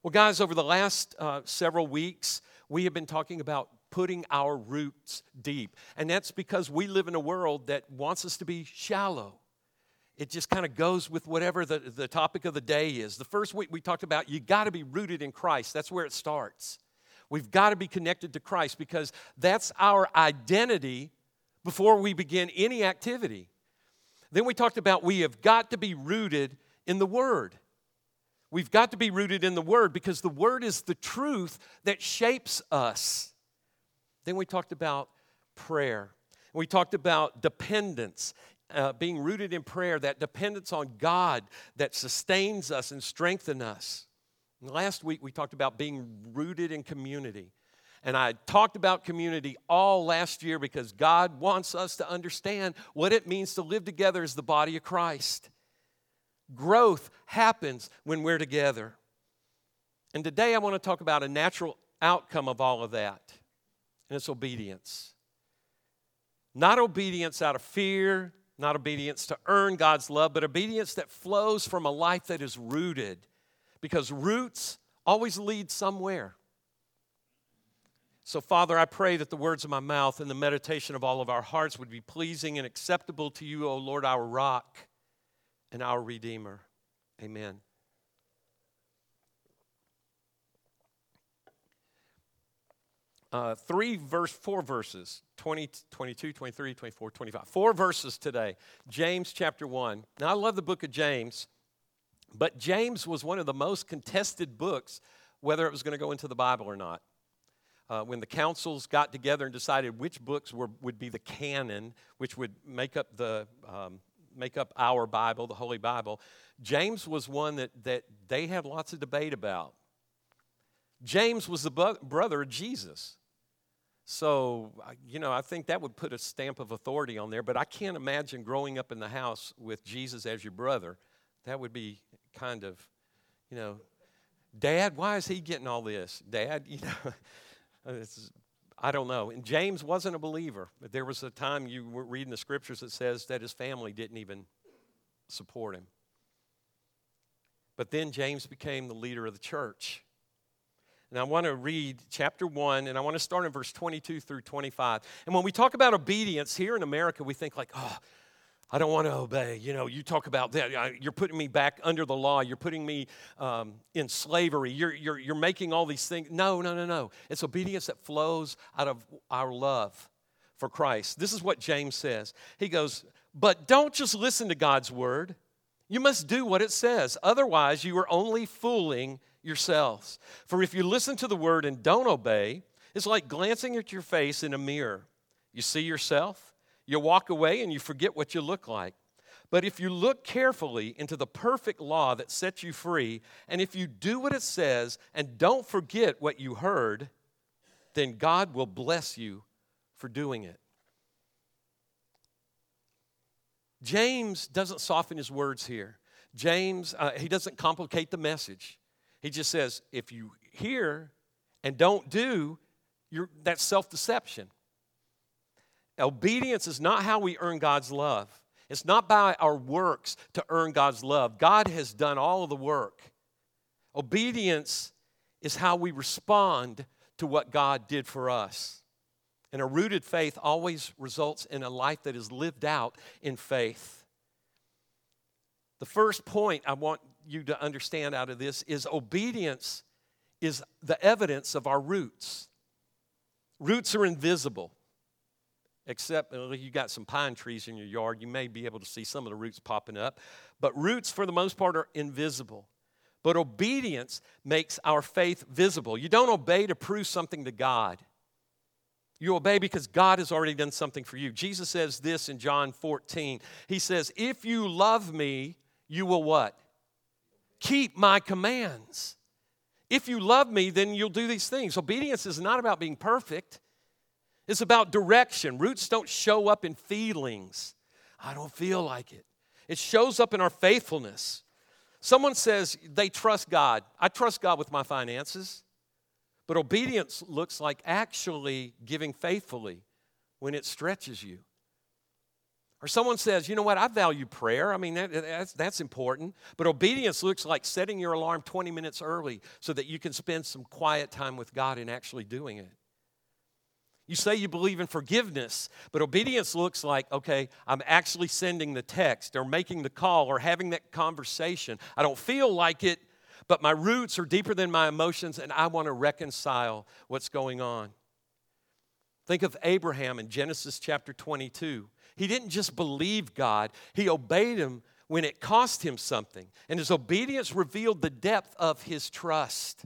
Well, guys, over the last several weeks, we have been talking about putting our roots deep. And that's because we live in a world that wants us to be shallow. It just kind of goes with whatever the topic of the day is. The first week we talked about you got to be rooted in Christ. That's where it starts. We've got to be connected to Christ because that's our identity before we begin any activity. Then we talked about we have got to be rooted in the Word. We've got to be rooted in the Word because the Word is the truth that shapes us. Then we talked about prayer. We talked about dependence, being rooted in prayer, that dependence on God that sustains us and strengthens us. And last week we talked about being rooted in community. And I talked about community all last year because God wants us to understand what it means to live together as the body of Christ. Growth happens when we're together. And today I want to talk about a natural outcome of all of that, and it's obedience. Not obedience out of fear, not obedience to earn God's love, but obedience that flows from a life that is rooted, because roots always lead somewhere. So, Father, I pray that the words of my mouth and the meditation of all of our hearts would be pleasing and acceptable to you, O Lord, our rock and our Redeemer. Amen. Four verses, 20, 22, 23, 24, 25. 4 verses today. James chapter 1. Now, I love the book of James, but James was one of the most contested books, whether it was going to go into the Bible or not. When the councils got together and decided which books would be the canon, which would make up our Bible, the Holy Bible, James was one that they had lots of debate about. James was the brother of Jesus. So, I think that would put a stamp of authority on there, but I can't imagine growing up in the house with Jesus as your brother. That would be kind of, Dad, why is he getting all this? Dad, I don't know. And James wasn't a believer. But there was a time you were reading the scriptures that says that his family didn't even support him. But then James became the leader of the church. And I want to read chapter 1, and I want to start in verse 22 through 25. And when we talk about obedience here in America, we think like, I don't want to obey. You talk about that. You're putting me back under the law. You're putting me in slavery. You're making all these things. No. It's obedience that flows out of our love for Christ. This is what James says. He goes, but don't just listen to God's word. You must do what it says. Otherwise, you are only fooling yourselves. For if you listen to the word and don't obey, it's like glancing at your face in a mirror. You see yourself, you walk away, and you forget what you look like. But if you look carefully into the perfect law that sets you free, and if you do what it says and don't forget what you heard, then God will bless you for doing it. James doesn't soften his words here. James, he doesn't complicate the message. He just says, if you hear and don't do, that's self-deception. Obedience is not how we earn God's love. It's not by our works to earn God's love. God has done all of the work. Obedience is how we respond to what God did for us. And a rooted faith always results in a life that is lived out in faith. The first point I want you to understand out of this is obedience is the evidence of our roots. Roots are invisible. Except you got some pine trees in your yard, you may be able to see some of the roots popping up. But roots, for the most part, are invisible. But obedience makes our faith visible. You don't obey to prove something to God. You obey because God has already done something for you. Jesus says this in John 14. He says, if you love me, you will what? Keep my commands. If you love me, then you'll do these things. Obedience is not about being perfect. It's about direction. Roots don't show up in feelings. I don't feel like it. It shows up in our faithfulness. Someone says they trust God. I trust God with my finances. But obedience looks like actually giving faithfully when it stretches you. Or someone says, you know what, I value prayer. I mean, that's important. But obedience looks like setting your alarm 20 minutes early so that you can spend some quiet time with God and actually doing it. You say you believe in forgiveness, but obedience looks like, okay, I'm actually sending the text or making the call or having that conversation. I don't feel like it, but my roots are deeper than my emotions, and I want to reconcile what's going on. Think of Abraham in Genesis chapter 22. He didn't just believe God, he obeyed him when it cost him something. And his obedience revealed the depth of his trust.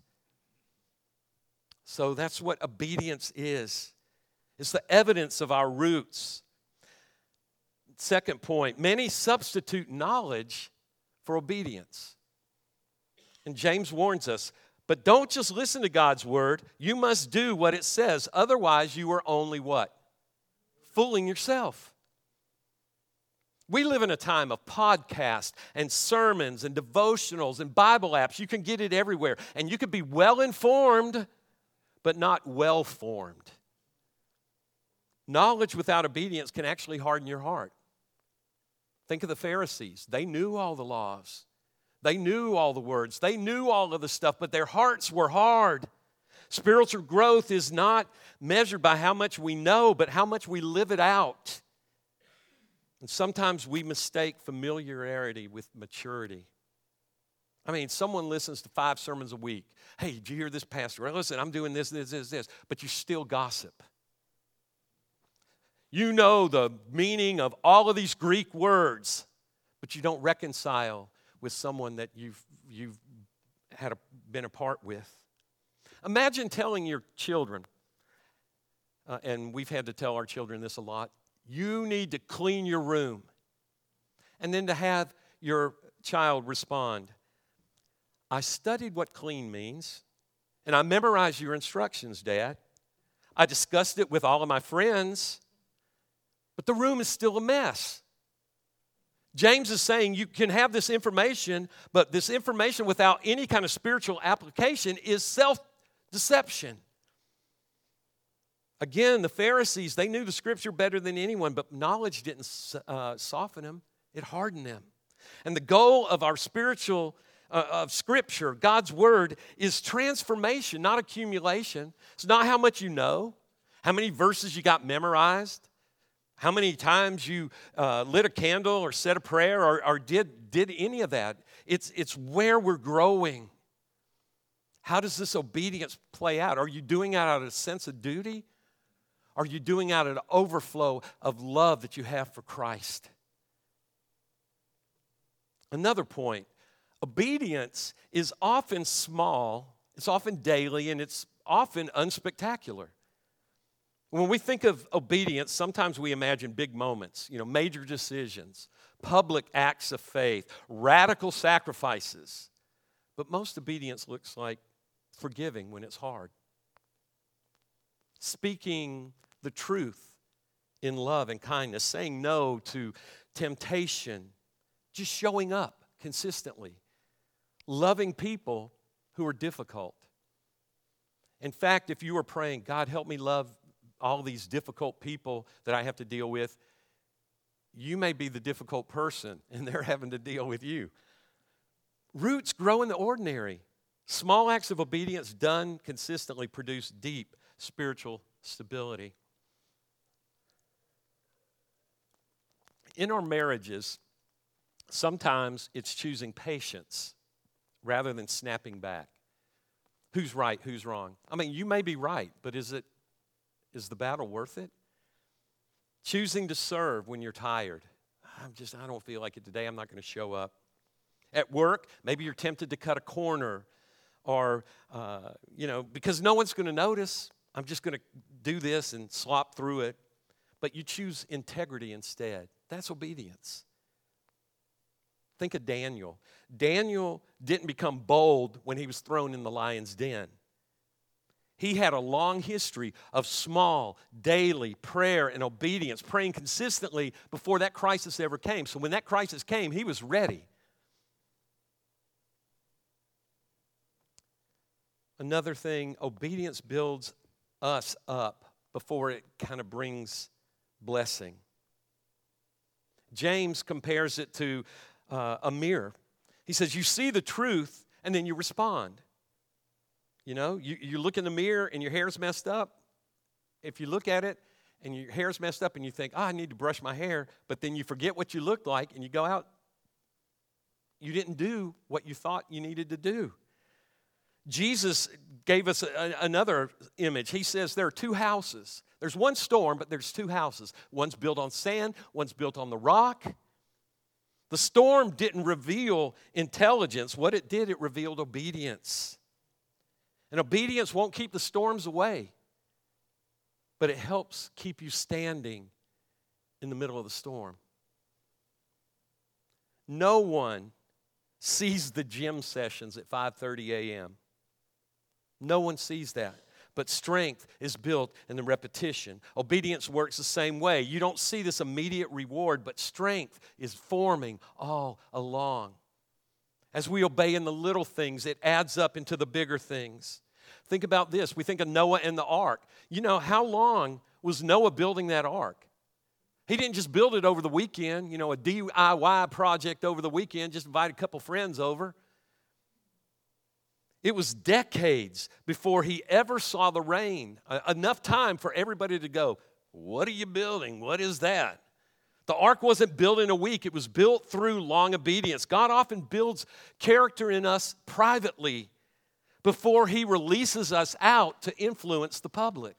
So that's what obedience is. It's the evidence of our roots. Second point, many substitute knowledge for obedience. And James warns us, but don't just listen to God's word. You must do what it says. Otherwise, you are only what? Fooling yourself. We live in a time of podcasts and sermons and devotionals and Bible apps. You can get it everywhere. And you can be well-informed, but not well-formed. Knowledge without obedience can actually harden your heart. Think of the Pharisees. They knew all the laws. They knew all the words. They knew all of the stuff, but their hearts were hard. Spiritual growth is not measured by how much we know, but how much we live it out. And sometimes we mistake familiarity with maturity. I mean, someone listens to 5 sermons a week. Hey, did you hear this, Pastor? Well, listen, I'm doing this, but you still gossip. You know the meaning of all of these Greek words, but you don't reconcile with someone that you've been apart with. Imagine telling your children, and we've had to tell our children this a lot, you need to clean your room. And then to have your child respond, I studied what clean means, and I memorized your instructions, Dad. I discussed it with all of my friends, but the room is still a mess. James is saying you can have this information, but this information without any kind of spiritual application is self-deception. Again, the Pharisees, they knew the Scripture better than anyone, but knowledge didn't soften them. It hardened them. And the goal of our of Scripture, God's Word, is transformation, not accumulation. It's not how much you know, how many verses you got memorized, how many times you lit a candle or said a prayer or did any of that. It's where we're growing. How does this obedience play out? Are you doing it out of a sense of duty? Are you doing it out of an overflow of love that you have for Christ? Another point, obedience is often small, it's often daily, and it's often unspectacular. When we think of obedience, sometimes we imagine big moments, major decisions, public acts of faith, radical sacrifices. But most obedience looks like forgiving when it's hard. Speaking the truth in love and kindness, saying no to temptation, just showing up consistently, loving people who are difficult. In fact, if you were praying, God, help me love all these difficult people that I have to deal with, you may be the difficult person and they're having to deal with you. Roots grow in the ordinary. Small acts of obedience done consistently produce deep spiritual stability. In our marriages, sometimes it's choosing patience rather than snapping back. Who's right, who's wrong? I mean, you may be right, but is the battle worth it? Choosing to serve when you're tired. I don't feel like it today. I'm not going to show up. At work, maybe you're tempted to cut a corner or, because no one's going to notice. I'm just going to do this and slop through it. But you choose integrity instead. That's obedience. Think of Daniel. Daniel didn't become bold when he was thrown in the lion's den. He had a long history of small, daily prayer and obedience, praying consistently before that crisis ever came. So when that crisis came, he was ready. Another thing, obedience builds us up before it kind of brings blessing. James compares it to a mirror. He says, you see the truth, and then you respond. You know, you look in the mirror and your hair's messed up. If you look at it and your hair's messed up and you think, I need to brush my hair, but then you forget what you look like and you go out, you didn't do what you thought you needed to do. Jesus gave us another image. He says there are two houses. There's one storm, but there's two houses. One's built on sand, one's built on the rock. The storm didn't reveal intelligence. What it did, it revealed obedience. And obedience won't keep the storms away, but it helps keep you standing in the middle of the storm. No one sees the gym sessions at 5:30 a.m. No one sees that. But strength is built in the repetition. Obedience works the same way. You don't see this immediate reward, but strength is forming all along. As we obey in the little things, it adds up into the bigger things. Think about this. We think of Noah and the ark. You know, how long was Noah building that ark? He didn't just build it over the weekend, you know, a DIY project over the weekend, just invite a couple friends over. It was decades before he ever saw the rain, enough time for everybody to go, what are you building? What is that? The ark wasn't built in a week. It was built through long obedience. God often builds character in us privately before he releases us out to influence the public.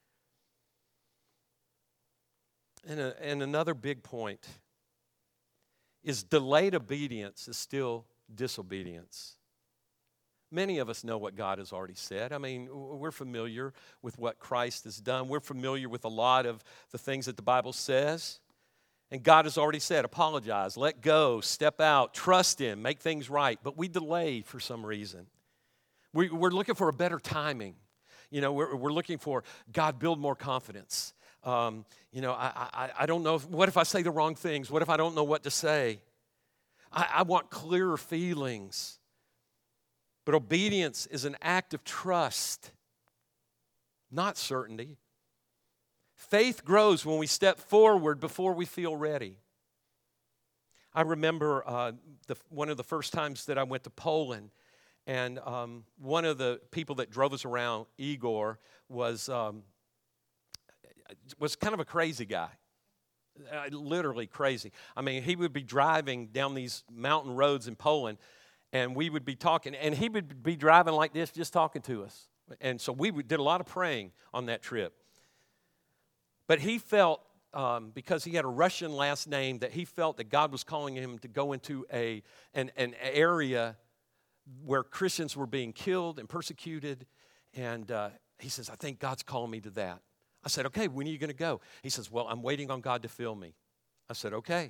And another big point is delayed obedience is still disobedience. Many of us know what God has already said. I mean, we're familiar with what Christ has done. We're familiar with a lot of the things that the Bible says. And God has already said, apologize, let go, step out, trust Him, make things right. But we delay for some reason. We're looking for a better timing. You know, we're looking for, God, build more confidence. You know, I don't know, what if I say the wrong things? What if I don't know what to say? I want clearer feelings. But obedience is an act of trust, not certainty. Faith grows when we step forward before we feel ready. I remember one of the first times that I went to Poland, and one of the people that drove us around, Igor, was kind of a crazy guy. Literally crazy. I mean, he would be driving down these mountain roads in Poland, and we would be talking, and he would be driving like this, just talking to us. And so we did a lot of praying on that trip. But he felt, because he had a Russian last name, that he felt that God was calling him to go into an area where Christians were being killed and persecuted. And he says, I think God's calling me to that. I said, okay, when are you going to go? He says, well, I'm waiting on God to fill me. I said, okay.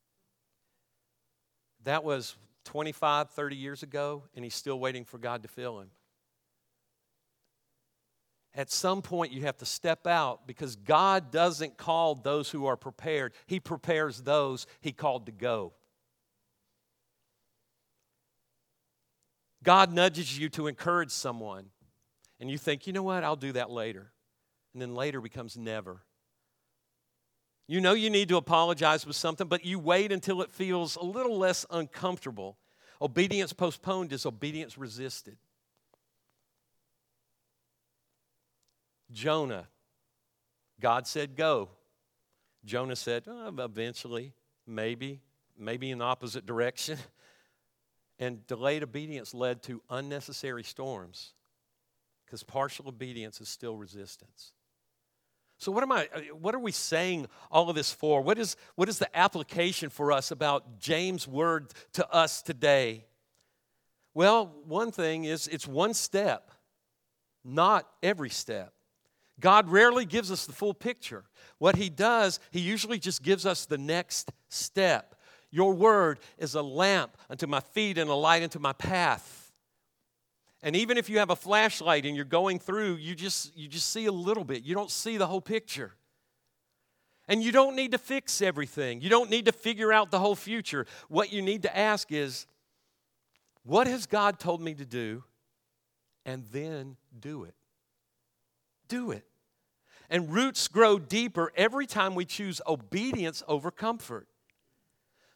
That was 25, 30 years ago, and he's still waiting for God to fill him. At some point, you have to step out because God doesn't call those who are prepared. He prepares those He called to go. God nudges you to encourage someone, and you think, you know what, I'll do that later. And then later becomes never. You know you need to apologize with something, but you wait until it feels a little less uncomfortable. Obedience postponed is obedience resisted. Jonah, God said go. Jonah said, eventually, maybe in the opposite direction. And delayed obedience led to unnecessary storms because partial obedience is still resistance. So what are we saying all of this for? What is the application for us about James' word to us today? Well, one thing is it's one step, not every step. God rarely gives us the full picture. What He does, He usually just gives us the next step. Your word is a lamp unto my feet and a light unto my path. And even if you have a flashlight and you're going through, you just see a little bit. You don't see the whole picture. And you don't need to fix everything. You don't need to figure out the whole future. What you need to ask is, what has God told me to do? And then do it. Do it. And roots grow deeper every time we choose obedience over comfort.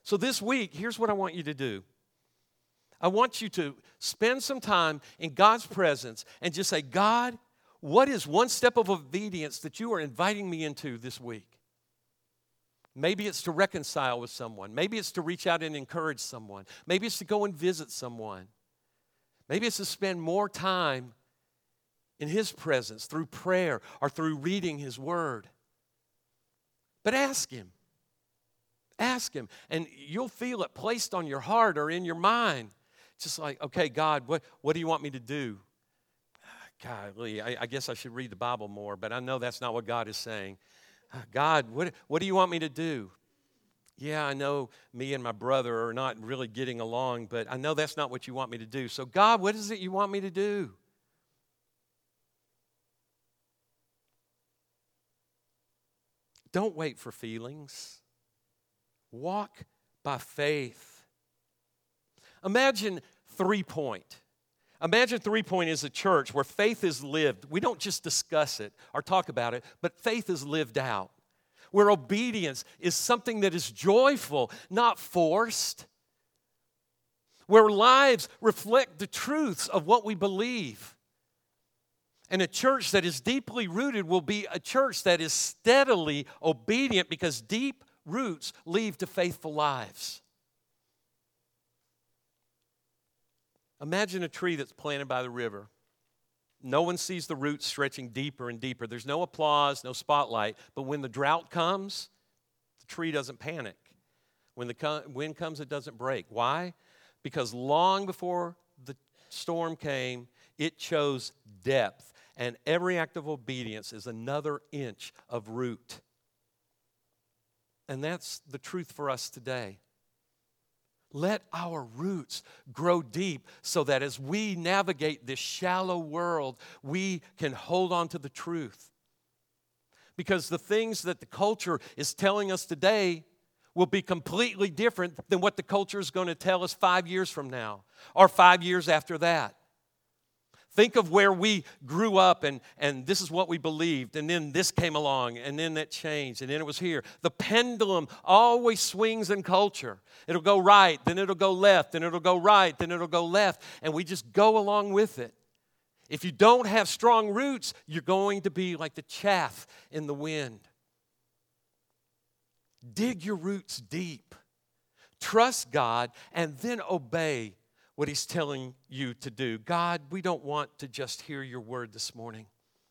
So this week, here's what I want you to do. I want you to spend some time in God's presence and just say, God, what is one step of obedience that you are inviting me into this week? Maybe it's to reconcile with someone. Maybe it's to reach out and encourage someone. Maybe it's to go and visit someone. Maybe it's to spend more time in His presence through prayer or through reading His Word. But ask Him. Ask Him. And you'll feel it placed on your heart or in your mind. Just like, okay, God, what do you want me to do? Golly, I guess I should read the Bible more, but I know that's not what God is saying. God, what do you want me to do? Yeah, I know me and my brother are not really getting along, but I know that's not what you want me to do. So, God, what is it you want me to do? Don't wait for feelings. Walk by faith. Imagine 3 Point. Imagine 3 Point is a church where faith is lived. We don't just discuss it or talk about it, but faith is lived out. Where obedience is something that is joyful, not forced. Where lives reflect the truths of what we believe. And a church that is deeply rooted will be a church that is steadily obedient because deep roots lead to faithful lives. Imagine a tree that's planted by the river. No one sees the roots stretching deeper and deeper. There's no applause, no spotlight. But when the drought comes, the tree doesn't panic. When the wind comes, it doesn't break. Why? Because long before the storm came, it chose depth. And every act of obedience is another inch of root. And that's the truth for us today. Let our roots grow deep so that as we navigate this shallow world, we can hold on to the truth. Because the things that the culture is telling us today will be completely different than what the culture is going to tell us 5 years from now or 5 years after that. Think of where we grew up and this is what we believed, and then this came along, and then that changed, and then it was here. The pendulum always swings in culture. It'll go right, then it'll go left, then it'll go right, then it'll go left, and we just go along with it. If you don't have strong roots, you're going to be like the chaff in the wind. Dig your roots deep. Trust God, and then obey what He's telling you to do. God, we don't want to just hear your word this morning.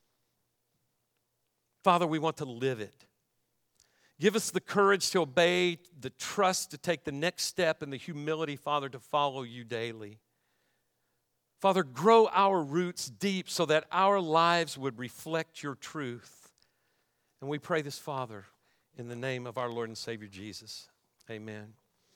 Father, we want to live it. Give us the courage to obey, the trust to take the next step, and the humility, Father, to follow you daily. Father, grow our roots deep so that our lives would reflect your truth. And we pray this, Father, in the name of our Lord and Savior Jesus. Amen.